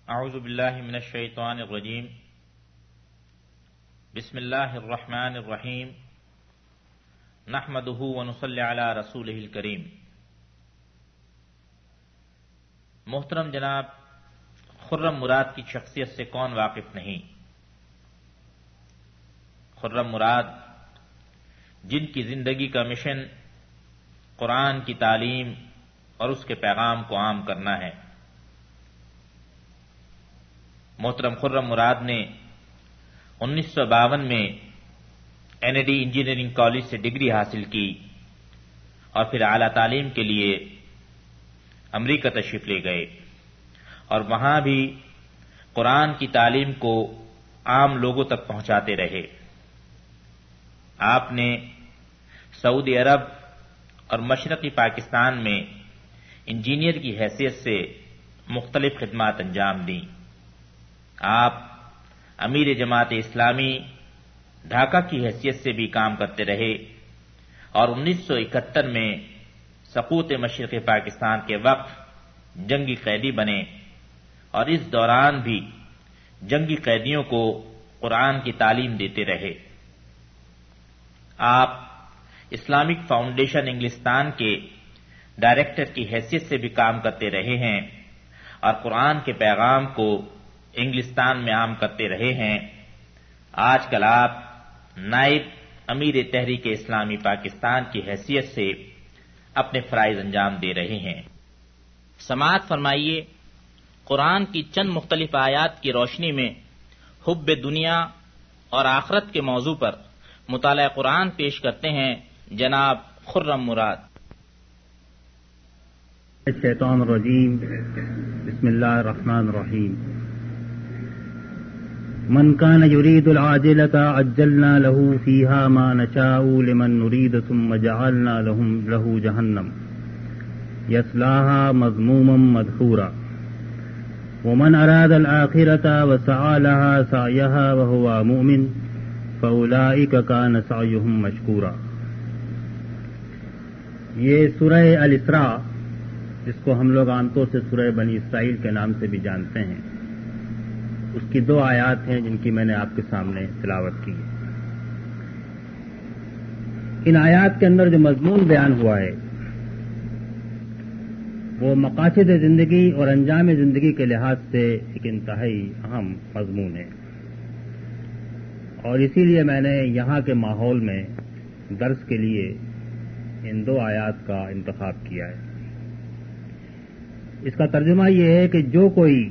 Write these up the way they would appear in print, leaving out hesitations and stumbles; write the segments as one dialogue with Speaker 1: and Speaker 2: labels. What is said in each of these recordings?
Speaker 1: اعوذ باللہ من الشیطان الرجیم بسم اللہ الرحمن الرحیم نحمدہ ونصلی علی رسولہ الکریم۔ محترم جناب، خرم مراد کی شخصیت سے کون واقف نہیں؟ خرم مراد جن کی زندگی کا مشن قرآن کی تعلیم اور اس کے پیغام کو عام کرنا ہے۔ محترم خرم مراد نے 1952 میں NAD انجینئرنگ کالج سے ڈگری حاصل کی اور پھر اعلیٰ تعلیم کے لیے امریکہ تشریف لے گئے اور وہاں بھی قرآن کی تعلیم کو عام لوگوں تک پہنچاتے رہے۔ آپ نے سعودی عرب اور مشرقی پاکستان میں انجینئر کی حیثیت سے مختلف خدمات انجام دیں۔ آپ امیر جماعت اسلامی ڈھاکہ کی حیثیت سے بھی کام کرتے رہے اور 1971 میں سقوط مشرقی پاکستان کے وقت جنگی قیدی بنے اور اس دوران بھی جنگی قیدیوں کو قرآن کی تعلیم دیتے رہے۔ آپ اسلامک فاؤنڈیشن انگلستان کے ڈائریکٹر کی حیثیت سے بھی کام کرتے رہے ہیں اور قرآن کے پیغام کو انگلستان میں عام کرتے رہے ہیں۔ آج کل آپ نائب امیر تحریک اسلامی پاکستان کی حیثیت سے اپنے فرائض انجام دے رہے ہیں۔ سماعت فرمائیے، قرآن کی چند مختلف آیات کی روشنی میں حب دنیا اور آخرت کے موضوع پر مطالعہ قرآن پیش کرتے ہیں جناب خرم مراد۔
Speaker 2: الشیطان الرجیم، بسم اللہ الرحمن الرحیم۔ من كان يريد العاجلة عجلنا له فيها ما نشاء لمن نريد ثم جعلنا له جهنم يصلاها مذموما مدحورا ومن أراد الآخرة وسعى لها سعيها وهو مؤمن فأولئك كان سعيهم مشكورا۔ یہ سورہ الاسراء، جس کو ہم لوگ عام طور سے سورہ بنی اسرائیل کے نام سے بھی جانتے ہیں، اس کی 2 آیات ہیں جن کی میں نے آپ کے سامنے تلاوت کی۔ ان آیات کے اندر جو مضمون بیان ہوا ہے وہ مقاصد زندگی اور انجام زندگی کے لحاظ سے ایک انتہائی اہم مضمون ہے، اور اسی لیے میں نے یہاں کے ماحول میں درس کے لیے ان 2 آیات کا انتخاب کیا ہے۔ اس کا ترجمہ یہ ہے کہ جو کوئی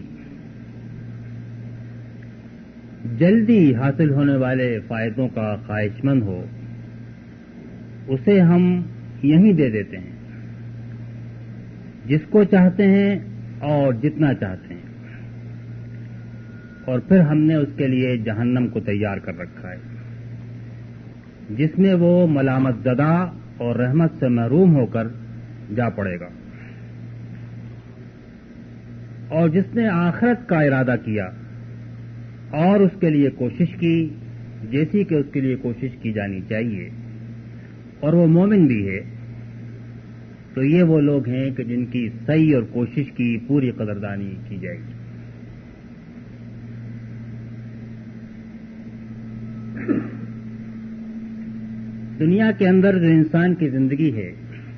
Speaker 2: جلدی حاصل ہونے والے فائدوں کا خواہش مند ہو اسے ہم یہیں دے دیتے ہیں، جس کو چاہتے ہیں اور جتنا چاہتے ہیں، اور پھر ہم نے اس کے لیے جہنم کو تیار کر رکھا ہے جس میں وہ ملامت زدہ اور رحمت سے محروم ہو کر جا پڑے گا۔ اور جس نے آخرت کا ارادہ کیا اور اس کے لیے کوشش کی جیسی کہ اس کے لیے کوشش کی جانی چاہیے، اور وہ مومن بھی ہے، تو یہ وہ لوگ ہیں کہ جن کی سعی اور کوشش کی پوری قدردانی کی جائے گی۔ دنیا کے اندر جو انسان کی زندگی ہے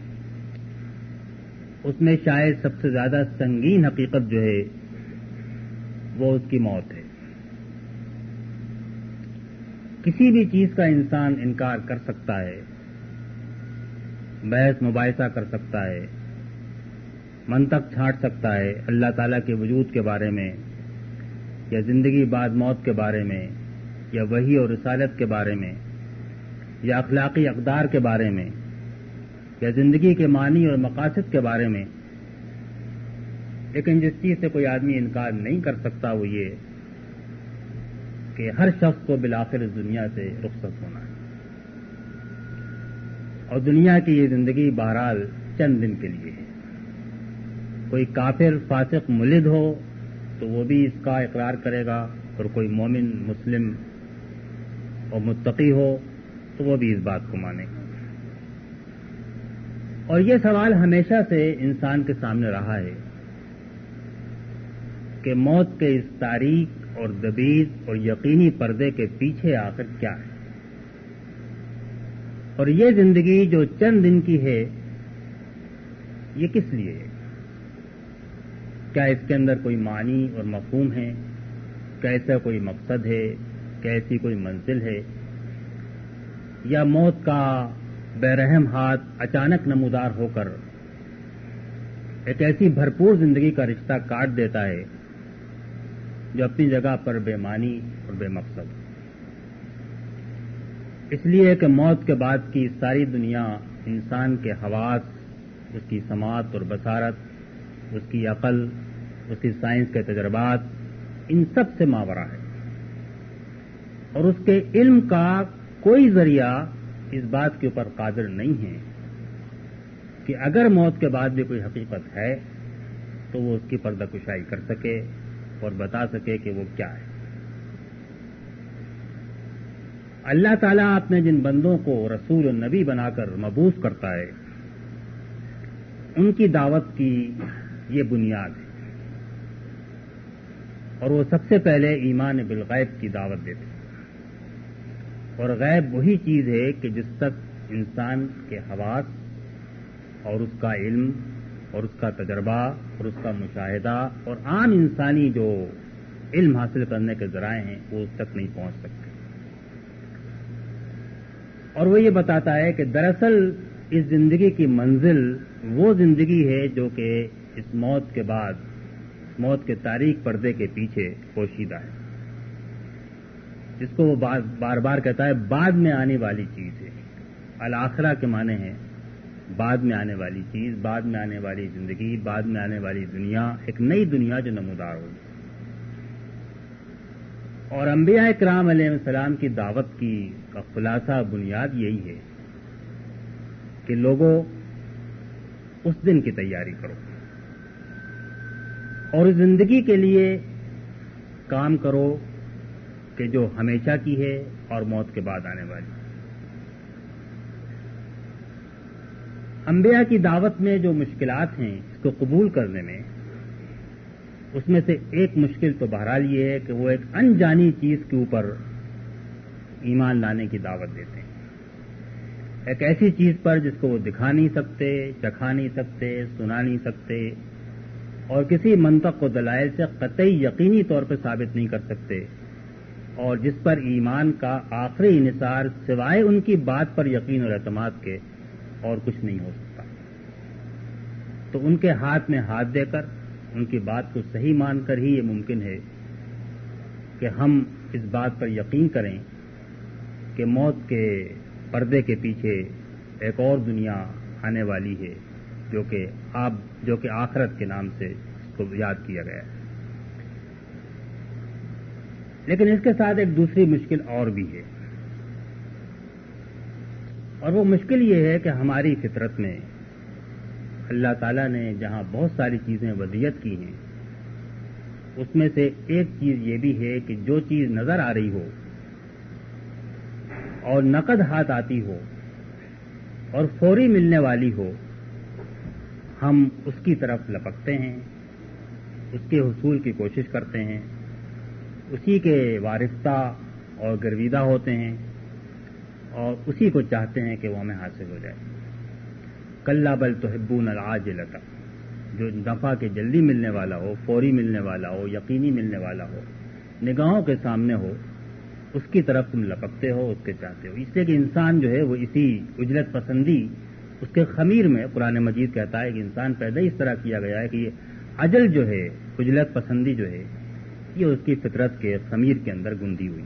Speaker 2: اس میں شاید سب سے زیادہ سنگین حقیقت جو ہے وہ اس کی موت ہے۔ کسی بھی چیز کا انسان انکار کر سکتا ہے، بحث مباحثہ کر سکتا ہے، منطق چھانٹ سکتا ہے اللہ تعالیٰ کے وجود کے بارے میں، یا زندگی بعد موت کے بارے میں، یا وحی اور رسالت کے بارے میں، یا اخلاقی اقدار کے بارے میں، یا زندگی کے معنی اور مقاصد کے بارے میں، لیکن جس چیز سے کوئی آدمی انکار نہیں کر سکتا وہ یہ کہ ہر شخص کو بالآخر اس دنیا سے رخصت ہونا ہے، اور دنیا کی یہ زندگی بہرحال چند دن کے لیے ہے۔ کوئی کافر فاسق ملد ہو تو وہ بھی اس کا اقرار کرے گا، اور کوئی مومن مسلم اور متقی ہو تو وہ بھی اس بات کو مانے گا۔ اور یہ سوال ہمیشہ سے انسان کے سامنے رہا ہے کہ موت کے اس تاریک اور دبیز اور یقینی پردے کے پیچھے آخر کیا ہے، اور یہ زندگی جو چند دن کی ہے یہ کس لیے ہے؟ کیا اس کے اندر کوئی معنی اور مفہوم ہے؟ کیا ایسا کوئی مقصد ہے؟ کیا ایسی کوئی منزل ہے؟ یا موت کا بے رحم ہاتھ اچانک نمودار ہو کر ایک ایسی بھرپور زندگی کا رشتہ کاٹ دیتا ہے جو اپنی جگہ پر بے معنی اور بے مقصد؟ اس لیے کہ موت کے بعد کی ساری دنیا انسان کے حواس، اس کی سماعت اور بصارت، اس کی عقل، اس کی سائنس کے تجربات، ان سب سے ماورا ہے، اور اس کے علم کا کوئی ذریعہ اس بات کے اوپر قادر نہیں ہے کہ اگر موت کے بعد بھی کوئی حقیقت ہے تو وہ اس کی پردہ کشائی کر سکے اور بتا سکے کہ وہ کیا ہے۔ اللہ تعالیٰ اپنے جن بندوں کو رسول و نبی بنا کر مبعوث کرتا ہے ان کی دعوت کی یہ بنیاد ہے، اور وہ سب سے پہلے ایمان بالغیب کی دعوت دیتے ہیں، اور غیب وہی چیز ہے کہ جس تک انسان کے حواس اور اس کا علم اور اس کا تجربہ اور اس کا مشاہدہ اور عام انسانی جو علم حاصل کرنے کے ذرائع ہیں وہ اس تک نہیں پہنچ سکتے۔ اور وہ یہ بتاتا ہے کہ دراصل اس زندگی کی منزل وہ زندگی ہے جو کہ اس موت کے بعد، موت کے تاریک پردے کے پیچھے پوشیدہ ہے، جس کو وہ بار بار کہتا ہے بعد میں آنے والی چیز ہے۔ الآخرہ کے معنی ہے بعد میں آنے والی چیز، بعد میں آنے والی زندگی، بعد میں آنے والی دنیا، ایک نئی دنیا جو نمودار ہوگی۔ اور انبیاء کرام علیہ السلام کی دعوت کی کا خلاصہ بنیاد یہی ہے کہ لوگوں اس دن کی تیاری کرو اور اس زندگی کے لیے کام کرو کہ جو ہمیشہ کی ہے اور موت کے بعد آنے والی۔ انبیاء کی دعوت میں جو مشکلات ہیں اس کو قبول کرنے میں، اس میں سے ایک مشکل تو بہرحال یہ ہے کہ وہ ایک انجانی چیز کے اوپر ایمان لانے کی دعوت دیتے ہیں، ایک ایسی چیز پر جس کو وہ دکھا نہیں سکتے، چکھا نہیں سکتے، سنا نہیں سکتے، اور کسی منطق و دلائل سے قطعی یقینی طور پر ثابت نہیں کر سکتے، اور جس پر ایمان کا آخری انحصار سوائے ان کی بات پر یقین اور اعتماد کے اور کچھ نہیں ہو سکتا۔ تو ان کے ہاتھ میں ہاتھ دے کر ان کی بات کو صحیح مان کر ہی یہ ممکن ہے کہ ہم اس بات پر یقین کریں کہ موت کے پردے کے پیچھے ایک اور دنیا آنے والی ہے جو کہ آخرت کے نام سے اس کو یاد کیا گیا ہے۔ لیکن اس کے ساتھ ایک دوسری مشکل اور بھی ہے، اور وہ مشکل یہ ہے کہ ہماری فطرت میں اللہ تعالیٰ نے جہاں بہت ساری چیزیں ودیت کی ہیں، اس میں سے ایک چیز یہ بھی ہے کہ جو چیز نظر آ رہی ہو اور نقد ہاتھ آتی ہو اور فوری ملنے والی ہو، ہم اس کی طرف لپکتے ہیں، اس کے حصول کی کوشش کرتے ہیں، اسی کے وارفتہ اور گرویدہ ہوتے ہیں، اور اسی کو چاہتے ہیں کہ وہ ہمیں حاصل ہو جائے۔ کلا بل تحبون العاجلۃ، جو نفع کے جلدی ملنے والا ہو، فوری ملنے والا ہو، یقینی ملنے والا ہو، نگاہوں کے سامنے ہو، اس کی طرف تم لپکتے ہو، اس کے چاہتے ہو۔ اس لیے کہ انسان جو ہے وہ اسی اجلت پسندی، اس کے خمیر میں قرآن مجید کہتا ہے کہ انسان پیدا اس طرح کیا گیا ہے کہ یہ عجل جو ہے، اجلت پسندی جو ہے، یہ اس کی فطرت کے خمیر کے اندر گندی ہوئی۔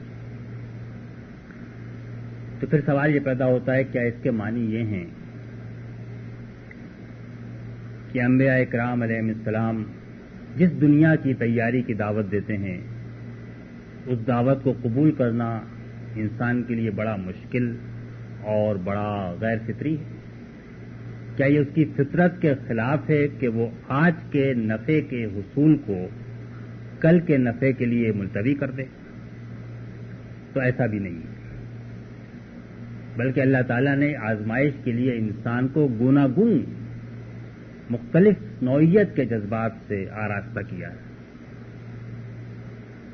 Speaker 2: تو پھر سوال یہ پیدا ہوتا ہے کیا اس کے معنی یہ ہیں کہ انبیاء کرام علیہ السلام جس دنیا کی تیاری کی دعوت دیتے ہیں اس دعوت کو قبول کرنا انسان کے لیے بڑا مشکل اور بڑا غیر فطری ہے؟ کیا یہ اس کی فطرت کے خلاف ہے کہ وہ آج کے نفع کے حصول کو کل کے نفع کے لیے ملتوی کر دے؟ تو ایسا بھی نہیں ہے، بلکہ اللہ تعالیٰ نے آزمائش کے لیے انسان کو گوناگون مختلف نوعیت کے جذبات سے آراستہ کیا ہے،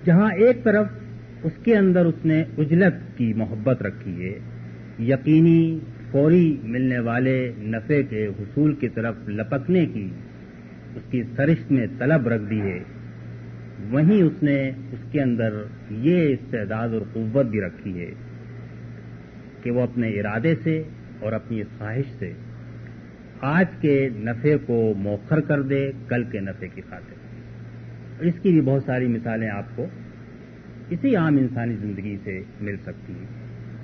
Speaker 2: جہاں ایک طرف اس کے اندر اس نے عجلت کی محبت رکھی ہے، یقینی فوری ملنے والے نفع کے حصول کی طرف لپکنے کی اس کی سرشت میں طلب رکھ دی ہے، وہیں اس نے اس کے اندر یہ استعداد اور قوت بھی رکھی ہے کہ وہ اپنے ارادے سے اور اپنی خواہش سے آج کے نفع کو مؤخر کر دے کل کے نفع کی خاطر. اور اس کی بھی بہت ساری مثالیں آپ کو اسی عام انسانی زندگی سے مل سکتی ہیں.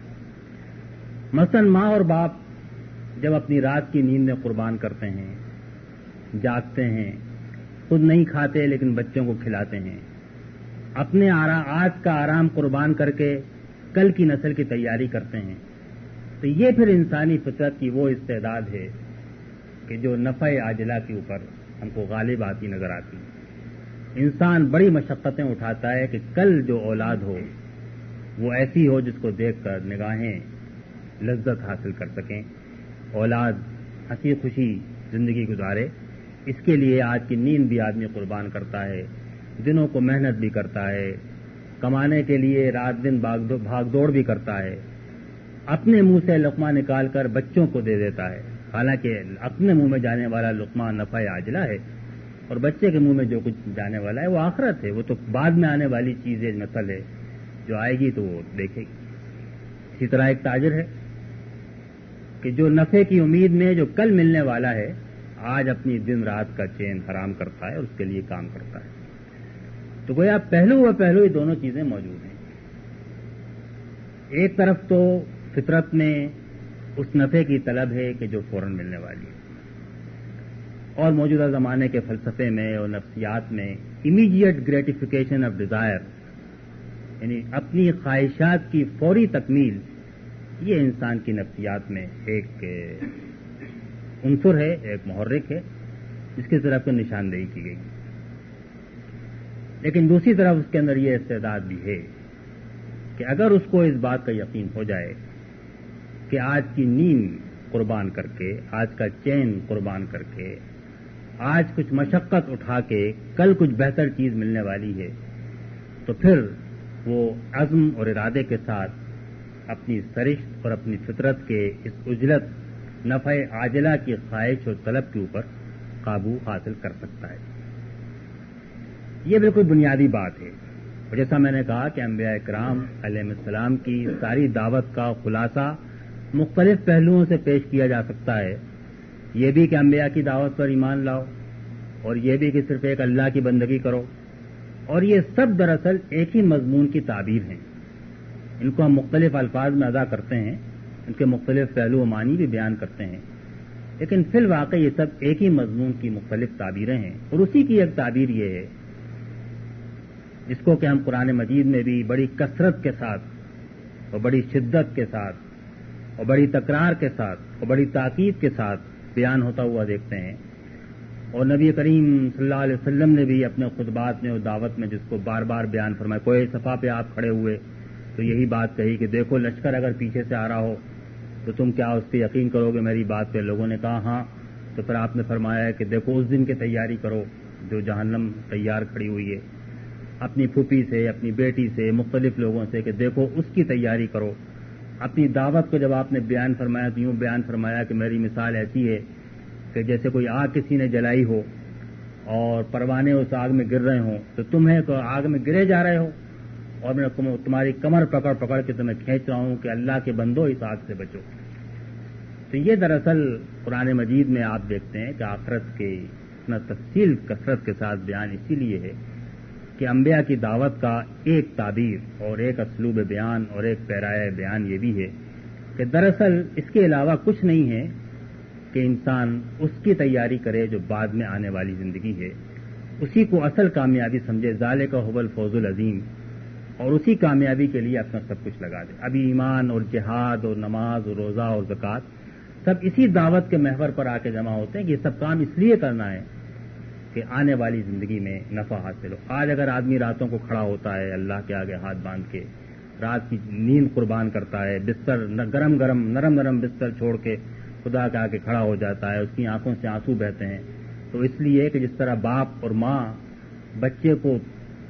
Speaker 2: مثلا ماں اور باپ جب اپنی رات کی نیند میں قربان کرتے ہیں، جاگتے ہیں، خود نہیں کھاتے لیکن بچوں کو کھلاتے ہیں، اپنے آج کا آرام قربان کر کے کل کی نسل کی تیاری کرتے ہیں، تو یہ پھر انسانی فطرت کی وہ استعداد ہے کہ جو نفع عاجلہ کے اوپر ہم کو غالب آتی نظر آتی. انسان بڑی مشقتیں اٹھاتا ہے کہ کل جو اولاد ہو وہ ایسی ہو جس کو دیکھ کر نگاہیں لذت حاصل کر سکیں، اولاد ہنسی خوشی زندگی گزارے. اس کے لیے آج کی نیند بھی آدمی قربان کرتا ہے، دنوں کو محنت بھی کرتا ہے، کمانے کے لیے رات دن بھاگ دوڑ بھی کرتا ہے، اپنے منہ سے لقمہ نکال کر بچوں کو دے دیتا ہے، حالانکہ اپنے منہ میں جانے والا لقمہ نفع عاجلہ ہے اور بچے کے منہ میں جو کچھ جانے والا ہے وہ آخرت ہے، وہ تو بعد میں آنے والی چیز ہے، نسل ہے جو آئے گی تو وہ دیکھے گی. اسی طرح ایک تاجر ہے کہ جو نفع کی امید میں جو کل ملنے والا ہے آج اپنی دن رات کا چین حرام کرتا ہے اور اس کے لیے کام کرتا ہے. تو گویا پہلو و پہلو یہ دونوں چیزیں موجود ہیں. ایک طرف تو فطرت میں اس نفع کی طلب ہے کہ جو فوراً ملنے والی ہے، اور موجودہ زمانے کے فلسفے میں اور نفسیات میں امیڈیٹ گریٹیفیکیشن آف ڈیزائر، یعنی اپنی خواہشات کی فوری تکمیل، یہ انسان کی نفسیات میں ایک عنصر ہے، ایک محرک ہے جس کی طرف نشاندہی کی گئی. لیکن دوسری طرف اس کے اندر یہ استعداد بھی ہے کہ اگر اس کو اس بات کا یقین ہو جائے کہ آج کی نیند قربان کر کے، آج کا چین قربان کر کے، آج کچھ مشقت اٹھا کے کل کچھ بہتر چیز ملنے والی ہے، تو پھر وہ عزم اور ارادے کے ساتھ اپنی سرشت اور اپنی فطرت کے اس عجلت نفع عاجلہ کی خواہش اور طلب کے اوپر قابو حاصل کر سکتا ہے. یہ بالکل بنیادی بات ہے. اور جیسا میں نے کہا کہ انبیاء کرام علیہ السلام کی ساری دعوت کا خلاصہ مختلف پہلوؤں سے پیش کیا جا سکتا ہے. یہ بھی کہ انبیاء کی دعوت پر ایمان لاؤ، اور یہ بھی کہ صرف ایک اللہ کی بندگی کرو، اور یہ سب دراصل ایک ہی مضمون کی تعبیر ہیں. ان کو ہم مختلف الفاظ میں ادا کرتے ہیں، ان کے مختلف پہلو و معنی بھی بیان کرتے ہیں، لیکن فی الواقع یہ سب ایک ہی مضمون کی مختلف تعبیریں ہیں. اور اسی کی ایک تعبیر یہ ہے جس کو کہ ہم قرآن مجید میں بھی بڑی کثرت کے ساتھ اور بڑی شدت کے ساتھ اور بڑی تکرار کے ساتھ اور بڑی تاکید کے ساتھ بیان ہوتا ہوا دیکھتے ہیں. اور نبی کریم صلی اللہ علیہ وسلم نے بھی اپنے خطبات میں اور دعوت میں جس کو بار بار بیان فرمایا. کوئی صفحہ پہ آپ کھڑے ہوئے تو یہی بات کہی کہ دیکھو لشکر اگر پیچھے سے آ رہا ہو تو تم کیا اس پہ یقین کرو گے میری بات پہ؟ لوگوں نے کہا ہاں. تو پھر آپ نے فرمایا کہ دیکھو اس دن کی تیاری کرو جو جہنم تیار کھڑی ہوئی ہے، اپنی پھوپھی سے، اپنی بیٹی سے، مختلف لوگوں سے، کہ دیکھو اس کی تیاری کرو. اپنی دعوت کو جب آپ نے بیان فرمایا تو یوں بیان فرمایا کہ میری مثال ایسی ہے کہ جیسے کوئی آگ کسی نے جلائی ہو اور پروانے اس آگ میں گر رہے ہوں، تو تمہیں تو آگ میں گرے جا رہے ہو اور میں تمہاری کمر پکڑ کے تمہیں کھینچ رہا ہوں کہ اللہ کے بندو اس آگ سے بچو. تو یہ دراصل قرآن مجید میں آپ دیکھتے ہیں کہ آخرت کے اتنا تفصیل کثرت کے ساتھ بیان اسی لیے ہے کہ انبیاء کی دعوت کا ایک تعبیر اور ایک اسلوب بیان اور ایک پیرائے بیان یہ بھی ہے کہ دراصل اس کے علاوہ کچھ نہیں ہے کہ انسان اس کی تیاری کرے جو بعد میں آنے والی زندگی ہے، اسی کو اصل کامیابی سمجھے. ذالک هو الفوز العظیم، اور اسی کامیابی کے لیے اپنا سب کچھ لگا دے. ابھی ایمان اور جہاد اور نماز اور روزہ اور زکوٰۃ سب اسی دعوت کے محور پر آ کے جمع ہوتے ہیں کہ یہ سب کام اس لیے کرنا ہے کہ آنے والی زندگی میں نفع حاصل ہو. آج اگر آدمی راتوں کو کھڑا ہوتا ہے اللہ کے آگے ہاتھ باندھ کے، رات کی نیند قربان کرتا ہے، بستر نرم بستر چھوڑ کے خدا کے آگے کھڑا ہو جاتا ہے، اس کی آنکھوں سے آنسو بہتے ہیں، تو اس لیے کہ جس طرح باپ اور ماں بچے کو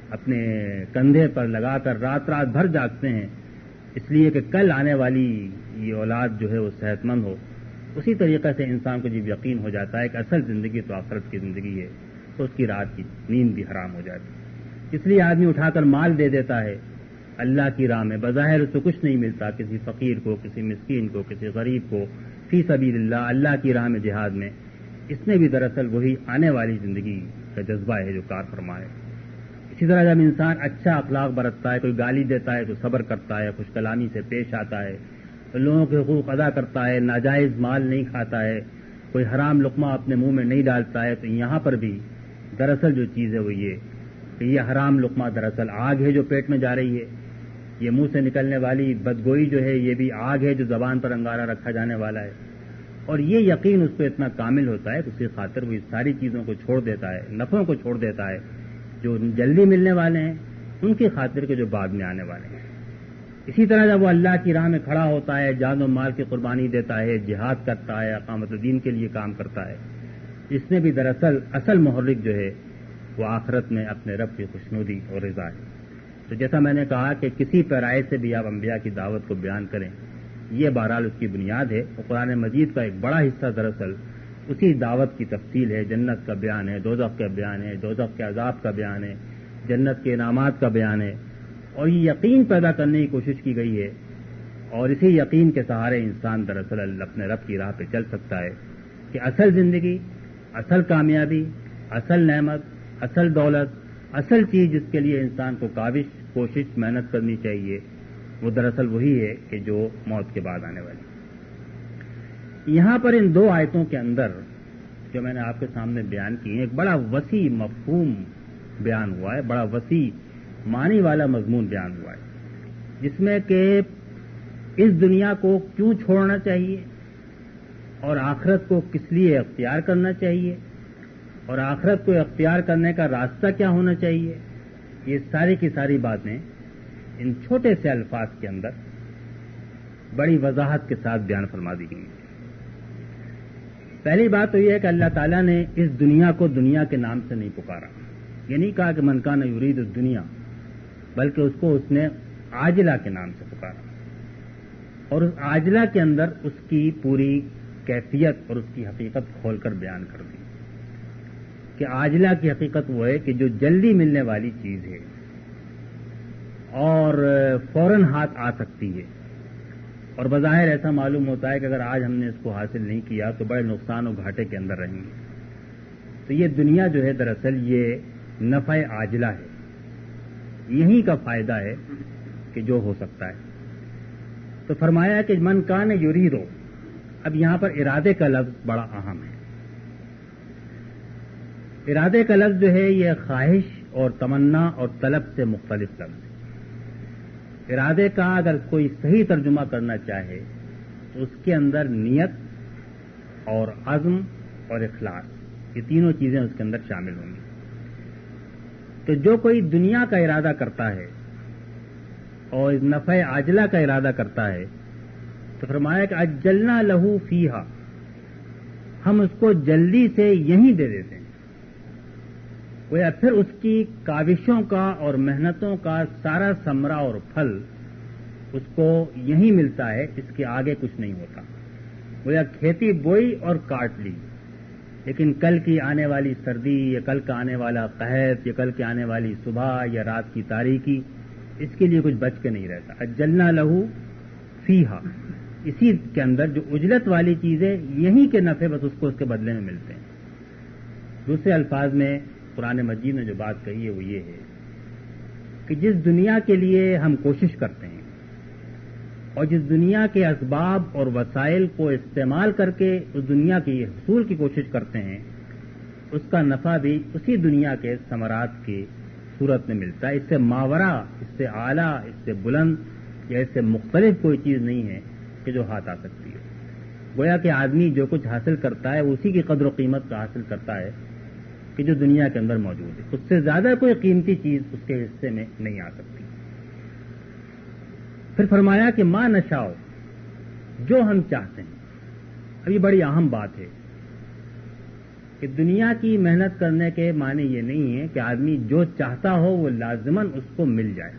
Speaker 2: اپنے کندھے پر لگا کر رات رات بھر جاگتے ہیں اس لیے کہ کل آنے والی یہ اولاد جو ہے وہ صحت مند ہو، اسی طریقے سے انسان کو جب یقین ہو جاتا ہے کہ اصل زندگی تو آخرت کی زندگی ہے تو اس کی رات کی نیند بھی حرام ہو جاتی ہے۔ اس لیے آدمی اٹھا کر مال دے دیتا ہے اللہ کی راہ میں، بظاہر اس کو کچھ نہیں ملتا، کسی فقیر کو، کسی مسکین کو، کسی غریب کو، فی سبیل اللہ کی راہ میں، جہاد میں، اس نے بھی دراصل وہی آنے والی زندگی کا جذبہ ہے جو کار فرمائے۔ اسی طرح جب انسان اچھا اخلاق برتتا ہے، کوئی گالی دیتا ہے، کوئی صبر کرتا ہے، خوش کلامی سے پیش آتا ہے، لوگوں کے حقوق ادا کرتا ہے، ناجائز مال نہیں کھاتا ہے، کوئی حرام لقمہ اپنے منہ میں نہیں ڈالتا ہے، تو یہاں پر بھی دراصل جو چیز ہے وہ یہ کہ یہ حرام لقمہ دراصل آگ ہے جو پیٹ میں جا رہی ہے، یہ منہ سے نکلنے والی بدگوئی جو ہے یہ بھی آگ ہے جو زبان پر انگارہ رکھا جانے والا ہے، اور یہ یقین اس کو اتنا کامل ہوتا ہے کہ اس کی خاطر وہ اس ساری چیزوں کو چھوڑ دیتا ہے، نفعوں کو چھوڑ دیتا ہے جو جلدی ملنے والے ہیں ان کی خاطر کے جو بعد میں آنے والے ہیں۔ اسی طرح جب وہ اللہ کی راہ میں کھڑا ہوتا ہے، جان و مال کی قربانی دیتا ہے، جہاد کرتا ہے، اقامت الدین کے لیے کام کرتا ہے، اس میں بھی دراصل اصل محرک جو ہے وہ آخرت میں اپنے رب کی خوشنودی اور رضا ہے۔ تو جیسا میں نے کہا کہ کسی پیرائے سے بھی آپ انبیاء کی دعوت کو بیان کریں، یہ بہرحال اس کی بنیاد ہے، اور قرآن مجید کا ایک بڑا حصہ دراصل اسی دعوت کی تفصیل ہے، جنت کا بیان ہے، دوزخ کا بیان ہے، دوزخ کے عذاب کا بیان ہے، جنت کے انعامات کا بیان ہے، اور یہ یقین پیدا کرنے کی کوشش کی گئی ہے، اور اسی یقین کے سہارے انسان دراصل اپنے رب کی راہ پہ چل سکتا ہے کہ اصل زندگی، اصل کامیابی، اصل نعمت، اصل دولت، اصل چیز جس کے لیے انسان کو کوشش محنت کرنی چاہیے وہ دراصل وہی ہے کہ جو موت کے بعد آنے والی۔ یہاں پر ان دو آیتوں کے اندر جو میں نے آپ کے سامنے بیان کی ہیں، ایک بڑا وسیع مفہوم بیان ہوا ہے، بڑا وسیع معنی والا مضمون بیان ہوا ہے، جس میں کہ اس دنیا کو کیوں چھوڑنا چاہیے اور آخرت کو کس لیے اختیار کرنا چاہیے اور آخرت کو اختیار کرنے کا راستہ کیا ہونا چاہیے، یہ ساری کی ساری باتیں ان چھوٹے سے الفاظ کے اندر بڑی وضاحت کے ساتھ بیان فرما دی گئی ہیں۔ پہلی بات تو یہ ہے کہ اللہ تعالیٰ نے اس دنیا کو دنیا کے نام سے نہیں پکارا، یہ نہیں کہا کہ من کان یرید الدنیا، بلکہ اس کو اس نے عاجلہ کے نام سے پکارا، اور اس عاجلہ کے اندر اس کی پوری کیفیت اور اس کی حقیقت کھول کر بیان کر دی کہ عاجلہ کی حقیقت وہ ہے کہ جو جلدی ملنے والی چیز ہے اور فوراً ہاتھ آ سکتی ہے، اور بظاہر ایسا معلوم ہوتا ہے کہ اگر آج ہم نے اس کو حاصل نہیں کیا تو بڑے نقصان و گھاٹے کے اندر رہیں گے۔ تو یہ دنیا جو ہے دراصل یہ نفع عاجلہ ہے، یہی کا فائدہ ہے کہ جو ہو سکتا ہے۔ تو فرمایا کہ من کان یریدو، اب یہاں پر ارادے کا لفظ بڑا اہم ہے۔ ارادے کا لفظ جو ہے یہ خواہش اور تمنا اور طلب سے مختلف لفظ ہے۔ ارادے کا اگر کوئی صحیح ترجمہ کرنا چاہے تو اس کے اندر نیت اور عزم اور اخلاص، یہ تینوں چیزیں اس کے اندر شامل ہوں گی۔ تو جو کوئی دنیا کا ارادہ کرتا ہے اور نفع عاجلہ کا ارادہ کرتا ہے تو فرمایا کہ اجلنا لہو فیہا، ہم اس کو جلدی سے یہیں دے دیتے ہیں، گویا پھر اس کی کاوشوں کا اور محنتوں کا سارا ثمرہ اور پھل اس کو یہیں ملتا ہے، اس کے آگے کچھ نہیں ہوتا۔ گویا کھیتی بوئی اور کاٹ لی، لیکن کل کی آنے والی سردی یا کل کا آنے والا قحط یا کل کی آنے والی صبح یا رات کی تاریکی، اس کے لیے کچھ بچ کے نہیں رہتا۔ اجلنا لہو فیہا، اسی کے اندر جو اجلت والی چیزیں یہیں کے نفع بس اس کو اس کے بدلے میں ملتے ہیں۔ دوسرے الفاظ میں قرآن مجید نے جو بات کہی ہے وہ یہ ہے کہ جس دنیا کے لیے ہم کوشش کرتے ہیں اور جس دنیا کے اسباب اور وسائل کو استعمال کر کے اس دنیا کے حصول کی کوشش کرتے ہیں، اس کا نفع بھی اسی دنیا کے ثمرات کی صورت میں ملتا ہے۔ اس سے ماورا، اس سے اعلیٰ، اس سے بلند یا اس سے مختلف کوئی چیز نہیں ہے کہ جو ہاتھ آ سکتی ہے۔ گویا کہ آدمی جو کچھ حاصل کرتا ہے اسی کی قدر و قیمت کا حاصل کرتا ہے کہ جو دنیا کے اندر موجود ہے، اس سے زیادہ کوئی قیمتی چیز اس کے حصے میں نہیں آ سکتی۔ پھر فرمایا کہ ما نشاء، جو ہم چاہتے ہیں۔ اب یہ بڑی اہم بات ہے کہ دنیا کی محنت کرنے کے معنی یہ نہیں ہے کہ آدمی جو چاہتا ہو وہ لازماً اس کو مل جائے،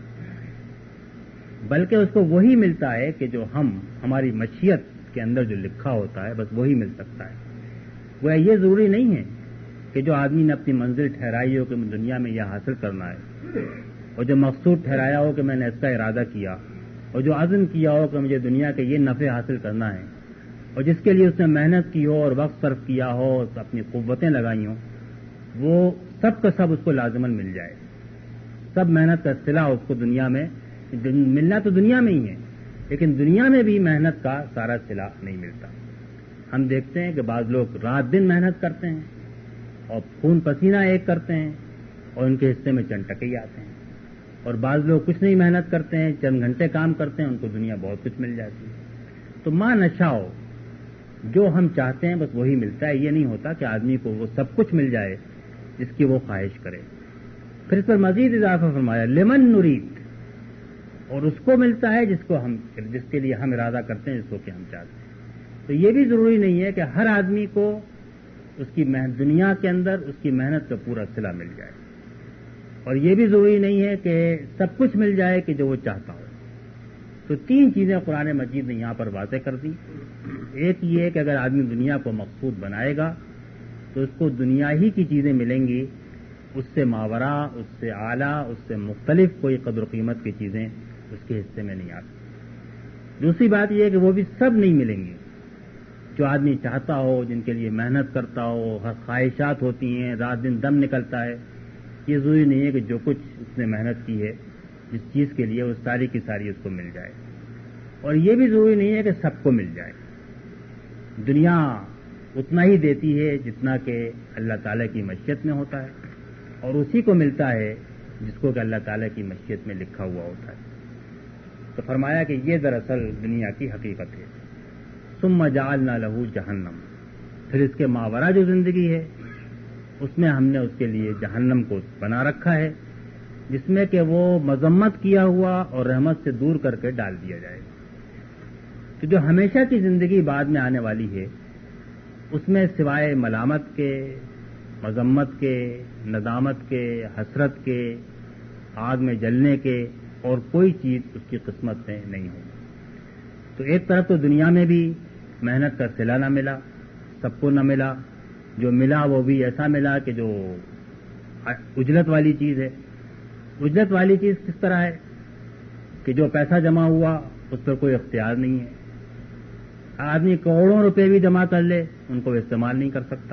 Speaker 2: بلکہ اس کو وہی ملتا ہے کہ جو ہماری مشیت کے اندر جو لکھا ہوتا ہے بس وہی مل سکتا ہے۔ وہ یہ ضروری نہیں ہے کہ جو آدمی نے اپنی منزل ٹھہرائی ہو کہ دنیا میں یہ حاصل کرنا ہے، اور جو مقصود ٹھہرایا ہو کہ میں نے اس کا ارادہ کیا، اور جو عزم کیا ہو کہ مجھے دنیا کے یہ نفع حاصل کرنا ہے، اور جس کے لیے اس نے محنت کی ہو اور وقت صرف کیا ہو اور اپنی قوتیں لگائی ہوں، وہ سب کا سب اس کو لازماً مل جائے۔ سب محنت کا صلہ اس کو دنیا میں ملنا تو دنیا میں ہی ہے، لیکن دنیا میں بھی محنت کا سارا صلہ نہیں ملتا۔ ہم دیکھتے ہیں کہ بعض لوگ رات دن محنت کرتے ہیں اور خون پسینہ ایک کرتے ہیں اور ان کے حصے میں چند ٹکے ہی آتے ہیں، اور بعض لوگ کچھ نہیں محنت کرتے ہیں، چند گھنٹے کام کرتے ہیں، ان کو دنیا بہت کچھ مل جاتی ہے۔ تو ماں نشاؤ، جو ہم چاہتے ہیں بس وہی ملتا ہے۔ یہ نہیں ہوتا کہ آدمی کو وہ سب کچھ مل جائے جس کی وہ خواہش کرے۔ پھر اس پر مزید اضافہ فرمایا لمن نرید، اور اس کو ملتا ہے جس کے لیے ہم ارادہ کرتے ہیں، جس کو کہ ہم چاہتے ہیں۔ تو یہ بھی ضروری نہیں ہے کہ ہر آدمی کو اس کی دنیا کے اندر اس کی محنت کا پورا صلہ مل جائے، اور یہ بھی ضروری نہیں ہے کہ سب کچھ مل جائے کہ جو وہ چاہتا ہو۔ تو تین چیزیں قرآن مجید نے یہاں پر واضح کر دی۔ ایک یہ ہے کہ اگر آدمی دنیا کو مقصود بنائے گا تو اس کو دنیا ہی کی چیزیں ملیں گی، اس سے ماورا، اس سے اعلیٰ، اس سے مختلف کوئی قدر و قیمت کی چیزیں اس کے حصے میں نہیں آتی۔ دوسری بات یہ ہے کہ وہ بھی سب نہیں ملیں گی۔ جو آدمی چاہتا ہو، جن کے لیے محنت کرتا ہو، ہر خواہشات ہوتی ہیں، رات دن دم نکلتا ہے، یہ ضروری نہیں ہے کہ جو کچھ اس نے محنت کی ہے جس چیز کے لیے وہ ساری کی ساری اس کو مل جائے، اور یہ بھی ضروری نہیں ہے کہ سب کو مل جائے۔ دنیا اتنا ہی دیتی ہے جتنا کہ اللہ تعالیٰ کی مشیت میں ہوتا ہے، اور اسی کو ملتا ہے جس کو کہ اللہ تعالیٰ کی مشیت میں لکھا ہوا ہوتا ہے۔ تو فرمایا کہ یہ دراصل دنیا کی حقیقت ہے۔ ثم جعلنا لہ جہنم، پھر اس کے ماورا جو زندگی ہے اس میں ہم نے اس کے لیے جہنم کو بنا رکھا ہے، جس میں کہ وہ مذمت کیا ہوا اور رحمت سے دور کر کے ڈال دیا جائے۔ تو جو ہمیشہ کی زندگی بعد میں آنے والی ہے اس میں سوائے ملامت کے، مذمت کے، ندامت کے، حسرت کے، آگ میں جلنے کے اور کوئی چیز اس کی قسمت میں نہیں ہوگی۔ تو ایک طرف تو دنیا میں بھی محنت کا صلہ نہ ملا، سب کو نہ ملا، جو ملا وہ بھی ایسا ملا کہ جو اجلت والی چیز ہے۔ اجلت والی چیز کس طرح ہے کہ جو پیسہ جمع ہوا اس پر کوئی اختیار نہیں ہے۔ آدمی کروڑوں روپے بھی جمع کر لے ان کو استعمال نہیں کر سکتا۔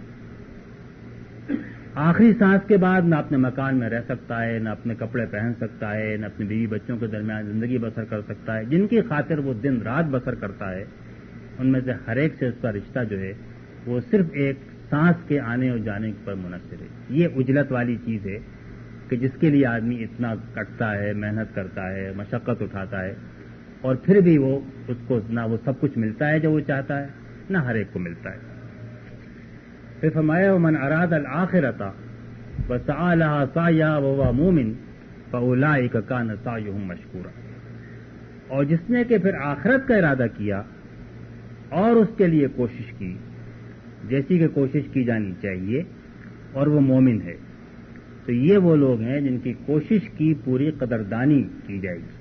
Speaker 2: آخری سانس کے بعد نہ اپنے مکان میں رہ سکتا ہے، نہ اپنے کپڑے پہن سکتا ہے، نہ اپنے بیوی بچوں کے درمیان زندگی بسر کر سکتا ہے۔ جن کی خاطر وہ دن رات بسر کرتا ہے ان میں سے ہر ایک سے اس کا رشتہ جو ہے وہ صرف ایک سانس کے آنے اور جانے پر منحصر ہے۔ یہ اجلت والی چیز ہے کہ جس کے لیے آدمی اتنا کٹتا ہے، محنت کرتا ہے، مشقت اٹھاتا ہے، اور پھر بھی وہ اس کو نہ وہ سب کچھ ملتا ہے جو وہ چاہتا ہے، نہ ہر ایک کو ملتا ہے۔ پھر فرمایا ومن اراد الآخرۃ وسعى لها سعيها وهو مؤمن فاولئك كان سعيهم مشكورا، اور جس نے کہ پھر آخرت کا ارادہ کیا اور اس کے لیے کوشش کی جیسی کہ کوشش کی جانی چاہیے اور وہ مومن ہے، تو یہ وہ لوگ ہیں جن کی کوشش کی پوری قدردانی کی جائے گی۔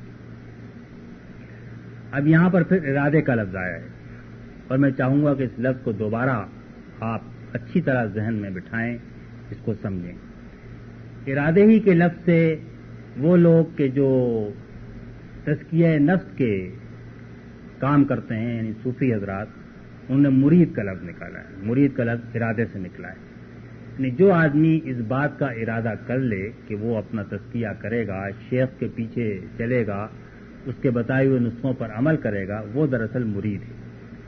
Speaker 2: اب یہاں پر پھر ارادے کا لفظ آیا ہے، اور میں چاہوں گا کہ اس لفظ کو دوبارہ آپ اچھی طرح ذہن میں بٹھائیں، اس کو سمجھیں۔ ارادے ہی کے لفظ سے وہ لوگ کہ جو تزکیہ نفس کے کام کرتے ہیں، یعنی صوفی حضرات، انہوں نے مرید کا لفظ نکالا ہے۔ مرید کا لفظ ارادے سے نکلا ہے، یعنی جو آدمی اس بات کا ارادہ کر لے کہ وہ اپنا تزکیہ کرے گا، شیخ کے پیچھے چلے گا، اس کے بتائے ہوئے نسخوں پر عمل کرے گا، وہ دراصل مرید ہے۔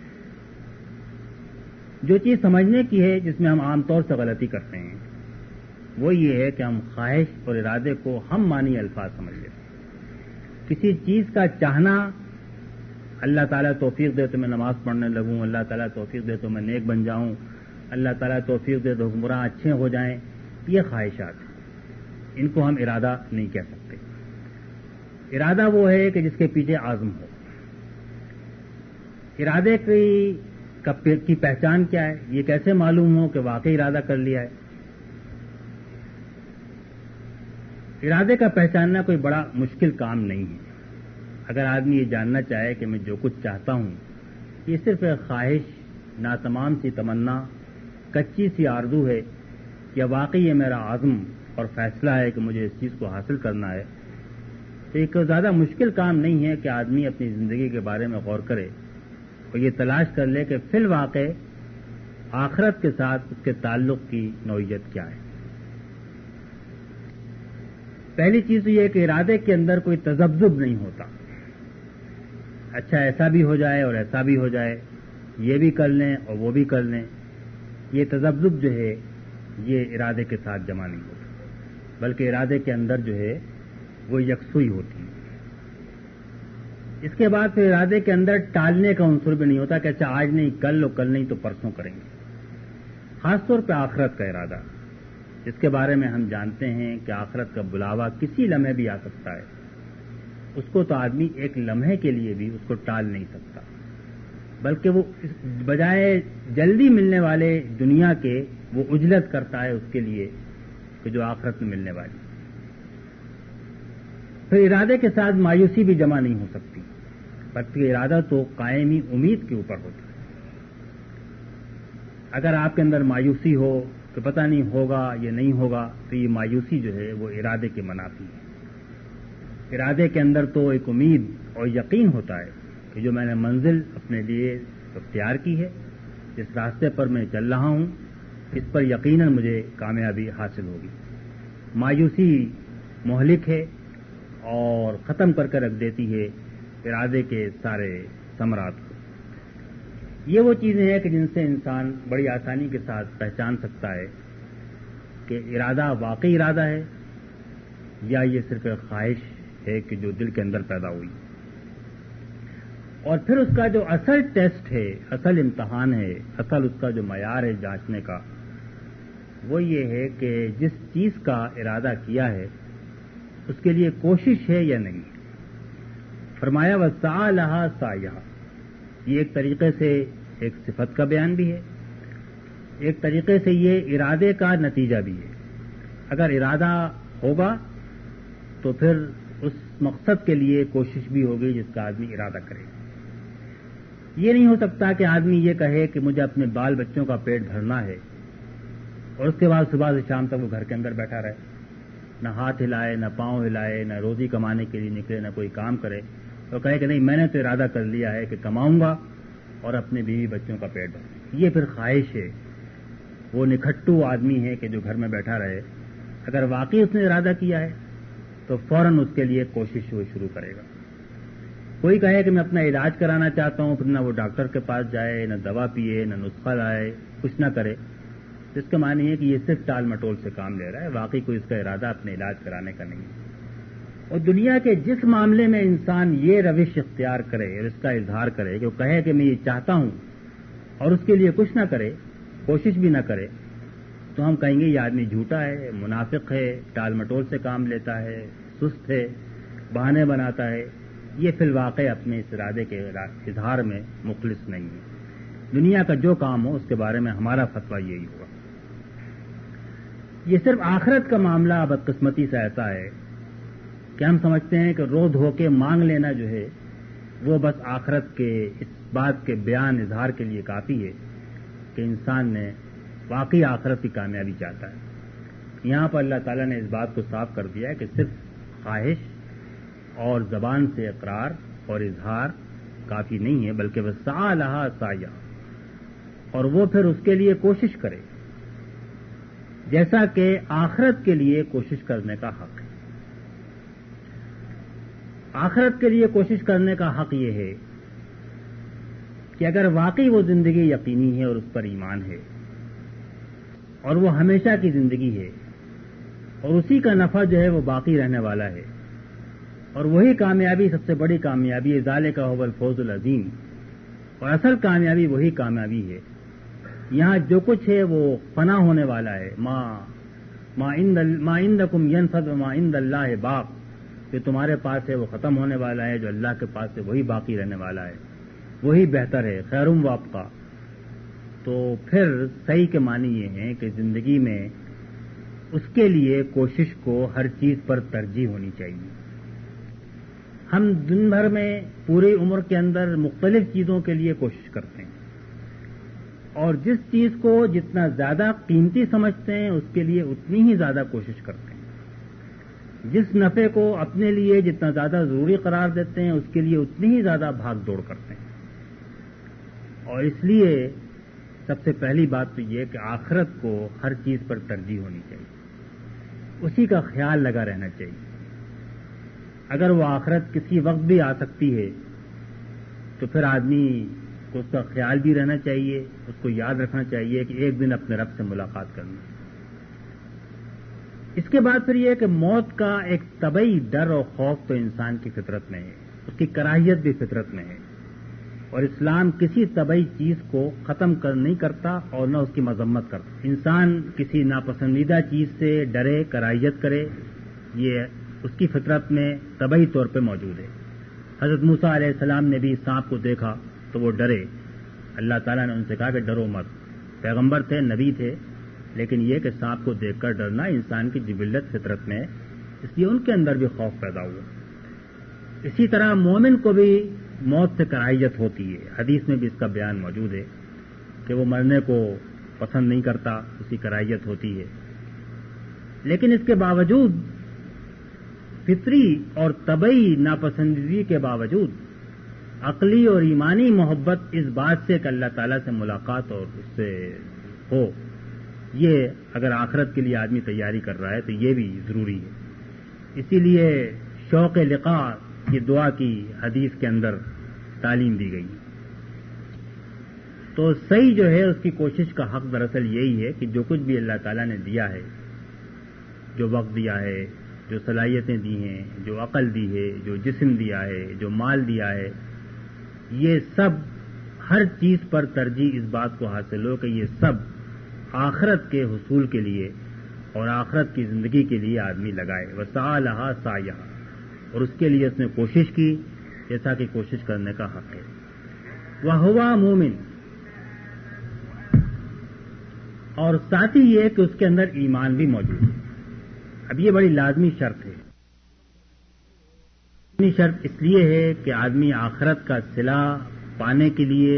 Speaker 2: جو چیز سمجھنے کی ہے جس میں ہم عام طور سے غلطی کرتے ہیں وہ یہ ہے کہ ہم خواہش اور ارادے کو ہم معنی الفاظ سمجھ لیتے ہیں۔ کسی چیز کا چاہنا، اللہ تعالیٰ توفیق دے تو میں نماز پڑھنے لگوں، اللہ تعالیٰ توفیق دے تو میں نیک بن جاؤں، اللہ تعالیٰ توفیق دے تو حکمراں اچھے ہو جائیں، یہ خواہشات ہیں، ان کو ہم ارادہ نہیں کہہ سکتے۔ ارادہ وہ ہے کہ جس کے پیچھے عزم ہو۔ ارادے کی کی پہچان کیا ہے؟ یہ کیسے معلوم ہو کہ واقعی ارادہ کر لیا ہے؟ ارادے کا پہچاننا کوئی بڑا مشکل کام نہیں ہے. اگر آدمی یہ جاننا چاہے کہ میں جو کچھ چاہتا ہوں یہ صرف ایک خواہش، ناتمام سی تمنا، کچی سی آرزو ہے، یا واقعی یہ میرا عزم اور فیصلہ ہے کہ مجھے اس چیز کو حاصل کرنا ہے، تو ایک زیادہ مشکل کام نہیں ہے کہ آدمی اپنی زندگی کے بارے میں غور کرے اور یہ تلاش کر لے کہ فی الواقع آخرت کے ساتھ اس کے تعلق کی نوعیت کیا ہے. پہلی چیز تو یہ کہ ارادے کے اندر کوئی تذبذب نہیں ہوتا. اچھا ایسا بھی ہو جائے اور ایسا بھی ہو جائے، یہ بھی کر لیں اور وہ بھی کر لیں. یہ تذبذب جو ہے یہ ارادے کے ساتھ جمع نہیں ہوتا، بلکہ ارادے کے اندر جو ہے وہ یکسوئی ہوتی ہے. اس کے بعد پھر ارادے کے اندر ٹالنے کا عنصر بھی نہیں ہوتا کہ اچھا آج نہیں کل، اور کل نہیں تو پرسوں کریں گے. خاص طور پہ آخرت کا ارادہ، جس کے بارے میں ہم جانتے ہیں کہ آخرت کا بلاوا کسی لمحے بھی آ سکتا ہے، اس کو تو آدمی ایک لمحے کے لیے بھی اس کو ٹال نہیں سکتا، بلکہ وہ بجائے جلدی ملنے والے دنیا کے وہ عجلت کرتا ہے اس کے لیے کہ جو آخرت میں ملنے والی. پھر ارادے کے ساتھ مایوسی بھی جمع نہیں ہو سکتی، بلکہ ارادہ تو قائمی امید کے اوپر ہوتا ہے. اگر آپ کے اندر مایوسی ہو کہ پتہ نہیں ہوگا یا نہیں ہوگا، تو یہ مایوسی جو ہے وہ ارادے کے منافی ہے. ارادے کے اندر تو ایک امید اور یقین ہوتا ہے کہ جو میں نے منزل اپنے لیے اختیار کی ہے، جس راستے پر میں چل رہا ہوں، اس پر یقیناً مجھے کامیابی حاصل ہوگی. مایوسی مہلک ہے اور ختم کر کے رکھ دیتی ہے ارادے کے سارے ثمرات کو. یہ وہ چیزیں ہیں کہ جن سے انسان بڑی آسانی کے ساتھ پہچان سکتا ہے کہ ارادہ واقعی ارادہ ہے یا یہ صرف ایک خواہش ہے کہ جو دل کے اندر پیدا ہوئی. اور پھر اس کا جو اصل ٹیسٹ ہے، اصل امتحان ہے، اصل اس کا جو معیار ہے جانچنے کا، وہ یہ ہے کہ جس چیز کا ارادہ کیا ہے اس کے لیے کوشش ہے یا نہیں. فرمایا وسعی لہا سعیہا، یہ ایک طریقے سے ایک صفت کا بیان بھی ہے، ایک طریقے سے یہ ارادے کا نتیجہ بھی ہے. اگر ارادہ ہوگا تو پھر اس مقصد کے لیے کوشش بھی ہوگی جس کا آدمی ارادہ کرے. یہ نہیں ہو سکتا کہ آدمی یہ کہے کہ مجھے اپنے بال بچوں کا پیٹ بھرنا ہے اور اس کے بعد صبح سے شام تک وہ گھر کے اندر بیٹھا رہے، نہ ہاتھ ہلائے، نہ پاؤں ہلائے، نہ روزی کمانے کے لیے نکلے، نہ کوئی کام کرے، اور کہے کہ نہیں میں نے تو ارادہ کر لیا ہے کہ کماؤں گا اور اپنے بیوی بچوں کا پیٹ بھروں. یہ پھر خواہش ہے، وہ نکھٹو آدمی ہے کہ جو گھر میں بیٹھا رہے. اگر واقعی اس نے ارادہ کیا ہے تو فوراً اس کے لیے کوشش وہ شروع کرے گا. کوئی کہے کہ میں اپنا علاج کرانا چاہتا ہوں، پھر نہ وہ ڈاکٹر کے پاس جائے، نہ دوا پیے، نہ نسخہ لائے، کچھ نہ کرے، جس کا معنی ہے کہ یہ صرف ٹال مٹول سے کام لے رہا ہے، واقعی کوئی اس کا ارادہ اپنے علاج کرانے کا نہیں ہے. اور دنیا کے جس معاملے میں انسان یہ روش اختیار کرے اور اس کا اظہار کرے کہ وہ کہے کہ میں یہ چاہتا ہوں اور اس کے لیے کچھ نہ کرے، کوشش بھی نہ کرے، تو ہم کہیں گے یہ آدمی جھوٹا ہے، منافق ہے، ٹال مٹول سے کام لیتا ہے، سست ہے، بہانے بناتا ہے. یہ فی الواقع اپنے اس ارادے کے اظہار میں مخلص نہیں ہے. دنیا کا جو کام ہو اس کے بارے میں ہمارا فتویٰ یہی ہوگا. یہ صرف آخرت کا معاملہ بدقسمتی سے ایسا ہے کہ ہم سمجھتے ہیں کہ رو دھو کے مانگ لینا جو ہے وہ بس آخرت کے اس بات کے بیان اظہار کے لیے کافی ہے کہ انسان نے واقعی آخرت کی کامیابی چاہتا ہے. یہاں پر اللہ تعالیٰ نے اس بات کو صاف کر دیا ہے کہ صرف خواہش اور زبان سے اقرار اور اظہار کافی نہیں ہے، بلکہ وسعی لہا سعیہا، اور وہ پھر اس کے لیے کوشش کرے جیسا کہ آخرت کے لیے کوشش کرنے کا حق ہے. آخرت کے لیے کوشش کرنے کا حق یہ ہے کہ اگر واقعی وہ زندگی یقینی ہے اور اس پر ایمان ہے اور وہ ہمیشہ کی زندگی ہے اور اسی کا نفع جو ہے وہ باقی رہنے والا ہے اور وہی کامیابی سب سے بڑی کامیابی ہے، ذالک هو الفوز العظیم، اور اصل کامیابی وہی کامیابی ہے. یہاں جو کچھ ہے وہ فنا ہونے والا ہے. ما عندکم ینفد وما عند اللہ باق، جو تمہارے پاس ہے وہ ختم ہونے والا ہے، جو اللہ کے پاس ہے وہی باقی رہنے والا ہے، وہی بہتر ہے. خیرم وابقا، تو پھر صحیح کے معنی یہ ہیں کہ زندگی میں اس کے لیے کوشش کو ہر چیز پر ترجیح ہونی چاہیے. ہم دن بھر میں پوری عمر کے اندر مختلف چیزوں کے لیے کوشش کرتے ہیں اور جس چیز کو جتنا زیادہ قیمتی سمجھتے ہیں اس کے لیے اتنی ہی زیادہ کوشش کرتے ہیں. جس نفع کو اپنے لیے جتنا زیادہ ضروری قرار دیتے ہیں اس کے لیے اتنی ہی زیادہ بھاگ دوڑ کرتے ہیں. اور اس لیے سب سے پہلی بات تو یہ کہ آخرت کو ہر چیز پر ترجیح ہونی چاہیے, اسی کا خیال لگا رہنا چاہیے. اگر وہ آخرت کسی وقت بھی آ سکتی ہے تو پھر آدمی کو اس کا خیال بھی رہنا چاہیے, اس کو یاد رکھنا چاہیے کہ ایک دن اپنے رب سے ملاقات کرنا. اس کے بعد پھر یہ کہ موت کا ایک طبعی ڈر اور خوف تو انسان کی فطرت میں ہے, اس کی کراہیت بھی فطرت میں ہے, اور اسلام کسی طبعی چیز کو ختم نہیں کرتا اور نہ اس کی مذمت کرتا. انسان کسی ناپسندیدہ چیز سے ڈرے, کراہیت کرے, یہ اس کی فطرت میں طبعی طور پہ موجود ہے. حضرت موسیٰ علیہ السلام نے بھی سانپ کو دیکھا تو وہ ڈرے. اللہ تعالیٰ نے ان سے کہا کہ ڈرو مت. پیغمبر تھے, نبی تھے, لیکن یہ کہ سانپ کو دیکھ کر ڈرنا انسان کی جبلت فطرت میں ہے, اس لیے ان کے اندر بھی خوف پیدا ہوا. اسی طرح مومن کو بھی موت سے کراہیت ہوتی ہے. حدیث میں بھی اس کا بیان موجود ہے کہ وہ مرنے کو پسند نہیں کرتا, اس کی کراہیت ہوتی ہے. لیکن اس کے باوجود فطری اور طبعی ناپسندیدگی کے باوجود عقلی اور ایمانی محبت اس بات سے کہ اللہ تعالیٰ سے ملاقات اور اس سے ہو, یہ اگر آخرت کے لیے آدمی تیاری کر رہا ہے تو یہ بھی ضروری ہے. اسی لیے شوق لقاء کی دعا کی حدیث کے اندر تعلیم دی گئی. تو صحیح جو ہے اس کی کوشش کا حق دراصل یہی ہے کہ جو کچھ بھی اللہ تعالیٰ نے دیا ہے, جو وقت دیا ہے, جو صلاحیتیں دی ہیں, جو عقل دی ہے, جو جسم دیا ہے, جو مال دیا ہے, یہ سب ہر چیز پر ترجیح اس بات کو حاصل ہو کہ یہ سب آخرت کے حصول کے لیے اور آخرت کی زندگی کے لیے آدمی لگائے. وسعی لہا سعیہا, اور اس کے لیے اس نے کوشش کی جیسا کہ کوشش کرنے کا حق ہے. وہو مومن, اور ساتھ ہی یہ کہ اس کے اندر ایمان بھی موجود ہے. اب یہ بڑی لازمی شرط ہے. لازمی شرط اس لیے ہے کہ آدمی آخرت کا صلہ پانے کے لیے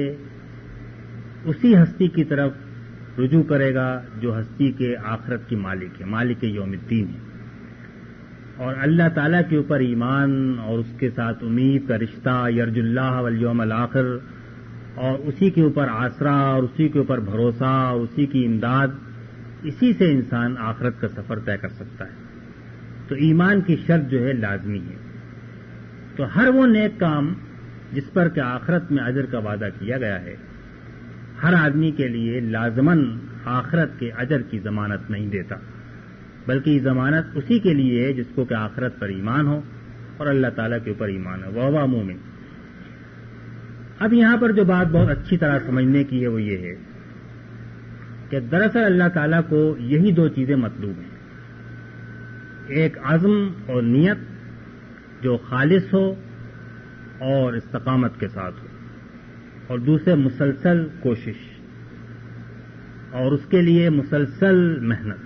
Speaker 2: اسی ہستی کی طرف رجوع کرے گا جو ہستی کے آخرت کی مالک ہے, مالک یوم الدین ہے. اور اللہ تعالیٰ کے اوپر ایمان اور اس کے ساتھ امید کا رشتہ, یرج اللہ والیوم الآخر, اور اسی کے اوپر آسرا اور اسی کے اوپر بھروسہ اور اسی کی امداد, اسی سے انسان آخرت کا سفر طے کر سکتا ہے. تو ایمان کی شرط جو ہے لازمی ہے. تو ہر وہ نیک کام جس پر کہ آخرت میں اجر کا وعدہ کیا گیا ہے, ہر آدمی کے لیے لازماً آخرت کے اجر کی ضمانت نہیں دیتا, بلکہ یہ ضمانت اسی کے لیے ہے جس کو کہ آخرت پر ایمان ہو اور اللہ تعالیٰ کے اوپر ایمان ہو. وہو مومن. اب یہاں پر جو بات بہت اچھی طرح سمجھنے کی ہے وہ یہ ہے کہ دراصل اللہ تعالیٰ کو یہی دو چیزیں مطلوب ہیں. ایک عزم اور نیت جو خالص ہو اور استقامت کے ساتھ ہو, اور دوسرے مسلسل کوشش اور اس کے لیے مسلسل محنت.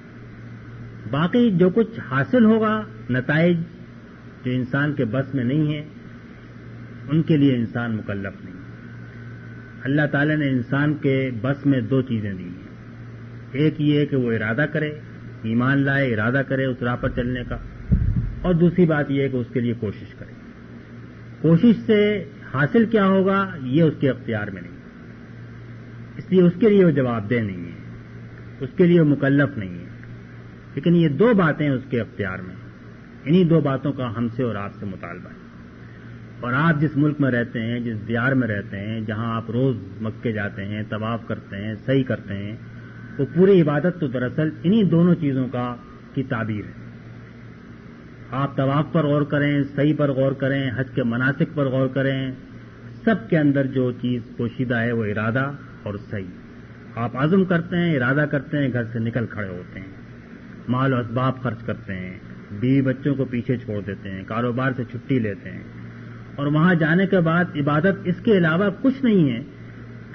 Speaker 2: باقی جو کچھ حاصل ہوگا, نتائج جو انسان کے بس میں نہیں ہیں, ان کے لیے انسان مکلف نہیں. اللہ تعالی نے انسان کے بس میں دو چیزیں دی ہیں. ایک یہ کہ وہ ارادہ کرے, ایمان لائے, ارادہ کرے اس راہ پر چلنے کا, اور دوسری بات یہ ہے کہ اس کے لیے کوشش کرے. کوشش سے حاصل کیا ہوگا یہ اس کے اختیار میں نہیں, اس لیے اس کے لیے وہ جواب دہ نہیں ہے, اس کے لیے وہ مکلف نہیں ہے. لیکن یہ دو باتیں اس کے اختیار میں, انہی دو باتوں کا ہم سے اور آپ سے مطالبہ ہے. اور آپ جس ملک میں رہتے ہیں, جس دیار میں رہتے ہیں, جہاں آپ روز مکے جاتے ہیں, طواف کرتے ہیں, سعی کرتے ہیں, وہ پوری عبادت تو دراصل انہی دونوں چیزوں کی تعبیر ہے. آپ طواف پر غور کریں, سعی پر غور کریں, حج کے مناسک پر غور کریں, سب کے اندر جو چیز پوشیدہ ہے وہ ارادہ اور سعی. آپ عزم کرتے ہیں, ارادہ کرتے ہیں, گھر سے نکل کھڑے ہوتے ہیں, مال و اسباب خرچ کرتے ہیں, بیوی بچوں کو پیچھے چھوڑ دیتے ہیں, کاروبار سے چھٹی لیتے ہیں, اور وہاں جانے کے بعد عبادت اس کے علاوہ کچھ نہیں ہے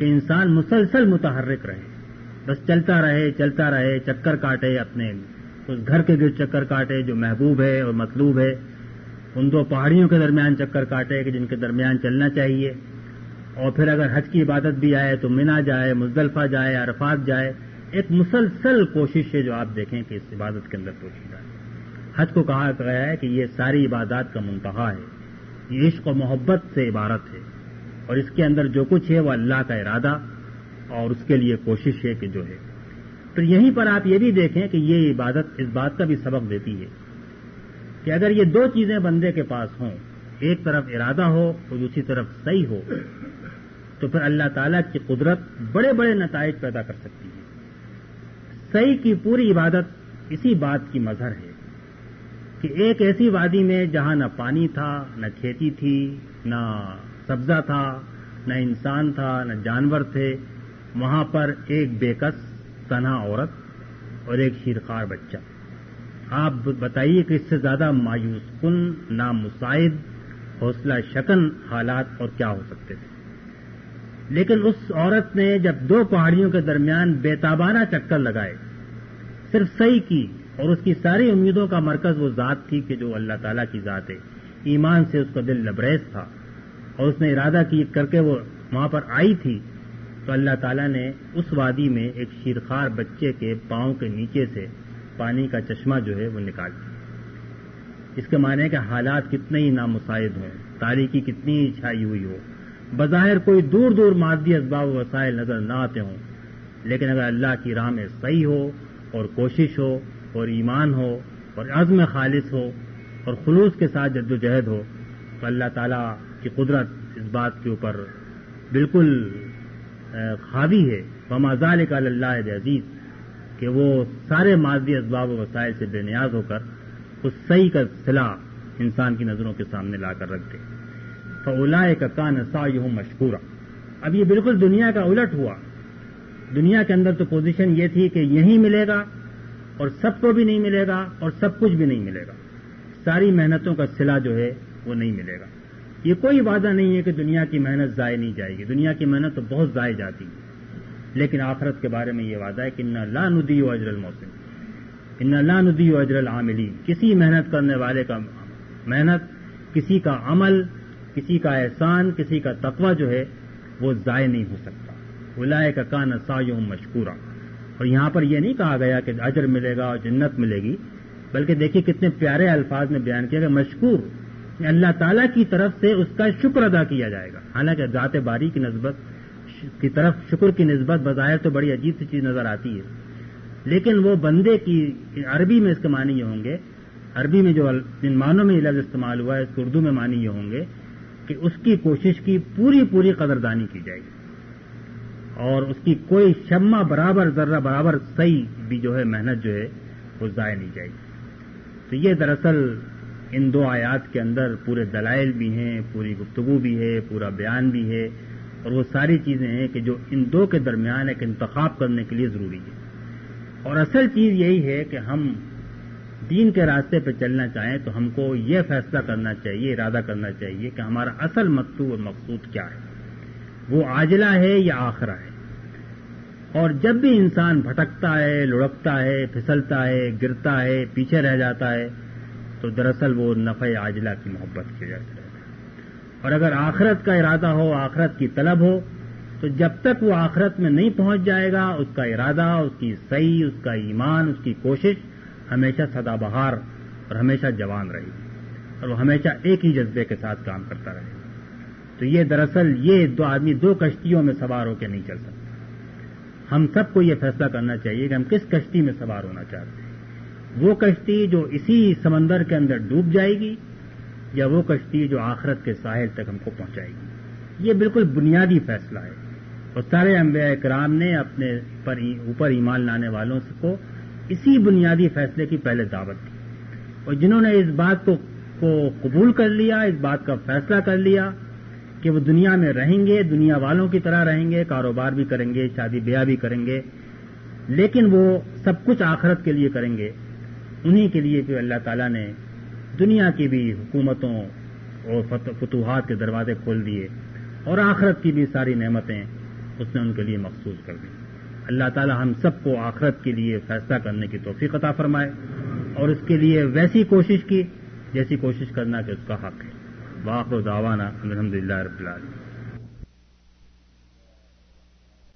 Speaker 2: کہ انسان مسلسل متحرک رہے، بس چلتا رہے، چکر کاٹے، اپنے اس گھر کے گرد چکر کاٹے جو محبوب ہے اور مطلوب ہے، ان دو پہاڑیوں کے درمیان چکر کاٹے کہ جن کے درمیان چلنا چاہیے، اور پھر اگر حج کی عبادت بھی آئے تو منا جائے، مزدلفہ جائے، عرفات جائے. ایک مسلسل کوشش ہے جو آپ دیکھیں کہ اس عبادت کے اندر پوشیدہ ہے. حج کو کہا گیا ہے کہ یہ ساری عبادات کا منتہا ہے، یہ عشق و محبت سے عبارت ہے، اور اس کے اندر جو کچھ ہے وہ اللہ کا ارادہ اور اس کے لیے کوشش ہے کہ جو ہے. پھر یہیں پر آپ یہ بھی دیکھیں کہ یہ عبادت اس بات کا بھی سبق دیتی ہے کہ اگر یہ دو چیزیں بندے کے پاس ہوں، ایک طرف ارادہ ہو اور دوسری طرف صحیح ہو، تو پھر اللہ تعالیٰ کی قدرت بڑے بڑے نتائج پیدا کر سکتی ہے. صحیح کی پوری عبادت اسی بات کی مظہر ہے کہ ایک ایسی وادی میں جہاں نہ پانی تھا، نہ کھیتی تھی، نہ سبزہ تھا، نہ انسان تھا، نہ جانور تھے، وہاں پر ایک بے کس تنہا عورت اور ایک شیرخوار بچہ. آپ بتائیے کہ اس سے زیادہ مایوس کن، نامساعد، حوصلہ شکن حالات اور کیا ہو سکتے تھے. لیکن اس عورت نے جب دو پہاڑیوں کے درمیان بےتابانہ چکر لگائے، صرف صحیح کی، اور اس کی ساری امیدوں کا مرکز وہ ذات تھی کہ جو اللہ تعالیٰ کی ذات ہے، ایمان سے اس کا دل لبریز تھا، اور اس نے ارادہ کی کر کے وہ وہاں پر آئی تھی، تو اللہ تعالیٰ نے اس وادی میں ایک شیرخوار بچے کے پاؤں کے نیچے سے پانی کا چشمہ جو ہے وہ نکال دیا. اس کے معنی ہے کہ حالات کتنے ہی نامساعد ہوں، تاریکی کتنی ہی چھائی ہوئی ہو، بظاہر کوئی دور دور مادی اسباب و وسائل نظر نہ آتے ہوں، لیکن اگر اللہ کی راہ میں صحیح ہو اور کوشش ہو اور ایمان ہو اور عزم خالص ہو اور خلوص کے ساتھ جد و جہد ہو، تو اللہ تعالیٰ کی قدرت اس بات کے اوپر بالکل حاوی ہے. وما ذلک علی اللہ بعزیز، کہ وہ سارے مادی اسباب و وسائل سے بے نیاز ہو کر اس صحیح کا صلہ انسان کی نظروں کے سامنے لا کر رکھ دے. فَأُولَٰئِكَ كَانَ سَعْيُهُمْ مَشْكُورًا. اب یہ بالکل دنیا کا الٹ ہوا. دنیا کے اندر تو پوزیشن یہ تھی کہ یہیں ملے گا اور سب کو بھی نہیں ملے گا اور سب کچھ بھی نہیں ملے گا، ساری محنتوں کا صلہ جو ہے وہ نہیں ملے گا. یہ کوئی وعدہ نہیں ہے کہ دنیا کی محنت ضائع نہیں جائے گی، دنیا کی محنت تو بہت ضائع جاتی ہے، لیکن آخرت کے بارے میں یہ وعدہ ہے کہ اِنَّا لَا نُضِيعُ أَجْرَ الْمُحْسِنِينَ، اِنَّا لَا نُضِيعُ أَجْرَ الْعَامِلِينَ. کسی محنت کرنے والے کا محنت، کسی کا عمل، کسی کا احسان، کسی کا تقوی جو ہے وہ ضائع نہیں ہو سکتا. اولئک کان سعیہم مشکورا. اور یہاں پر یہ نہیں کہا گیا کہ اجر ملے گا اور جنت ملے گی، بلکہ دیکھیے کتنے پیارے الفاظ میں بیان کیا کہ مشکور، اللہ تعالیٰ کی طرف سے اس کا شکر ادا کیا جائے گا. حالانکہ ذات باری کی نسبت کی طرف شکر کی نسبت بظاہر تو بڑی عجیب سی چیز نظر آتی ہے، لیکن وہ بندے کی عربی میں اس کے معنی یہ ہوں گے، عربی میں جو جن معنوں میں یہ لفظ استعمال ہوا ہے اس کو اردو میں معنی یہ ہوں گے کہ اس کی کوشش کی پوری پوری قدردانی کی جائے گی اور اس کی کوئی شمع برابر، ذرہ برابر صحیح بھی جو ہے محنت جو ہے وہ ضائع نہیں جائے گی. تو یہ دراصل ان دو آیات کے اندر پورے دلائل بھی ہیں، پوری گفتگو بھی ہے، پورا بیان بھی ہے، اور وہ ساری چیزیں ہیں کہ جو ان دو کے درمیان ایک انتخاب کرنے کے لیے ضروری ہے. اور اصل چیز یہی ہے کہ ہم دین کے راستے پہ چلنا چاہیں تو ہم کو یہ فیصلہ کرنا چاہیے، ارادہ کرنا چاہیے کہ ہمارا اصل مقصود اور مقصود کیا ہے، وہ عاجلہ ہے یا آخرہ ہے. اور جب بھی انسان بھٹکتا ہے، لڑکتا ہے، پھسلتا ہے، گرتا ہے، پیچھے رہ جاتا ہے، تو دراصل وہ نفع عاجلہ کی محبت کی وجہ سے رہتا ہے. اور اگر آخرت کا ارادہ ہو، آخرت کی طلب ہو، تو جب تک وہ آخرت میں نہیں پہنچ جائے گا اس کا ارادہ، اس کی صحیح، اس کا ایمان، اس کی کوشش ہمیشہ سدا بہار اور ہمیشہ جوان رہے گی، اور وہ ہمیشہ ایک ہی جذبے کے ساتھ کام کرتا رہے گا. تو یہ دراصل یہ دو آدمی دو کشتیوں میں سوار ہو کے نہیں چل سکتا. ہم سب کو یہ فیصلہ کرنا چاہیے کہ ہم کس کشتی میں سوار ہونا چاہتے ہیں، وہ کشتی جو اسی سمندر کے اندر ڈوب جائے گی یا وہ کشتی جو آخرت کے ساحل تک ہم کو پہنچائے گی. یہ بالکل بنیادی فیصلہ ہے، اور سارے انبیاء کرام نے اپنے اوپر ایمان لانے والوں کو اسی بنیادی فیصلے کی پہلے دعوت دی، اور جنہوں نے اس بات کو قبول کر لیا، اس بات کا فیصلہ کر لیا کہ وہ دنیا میں رہیں گے، دنیا والوں کی طرح رہیں گے، کاروبار بھی کریں گے، شادی بیاہ بھی کریں گے، لیکن وہ سب کچھ آخرت کے لیے کریں گے، انہی کے لیے پھر اللہ تعالیٰ نے دنیا کی بھی حکومتوں اور فتوحات کے دروازے کھول دیے اور آخرت کی بھی ساری نعمتیں اس نے ان کے لیے مخصوص کر دی. اللہ تعالی ہم سب کو آخرت کے لیے فیصلہ کرنے کی توفیق عطا فرمائے اور اس کے لیے ویسی کوشش کی جیسی کوشش کرنا کہ اس کا حق ہے. وآخر دعوانا الحمدللہ رب العالمین.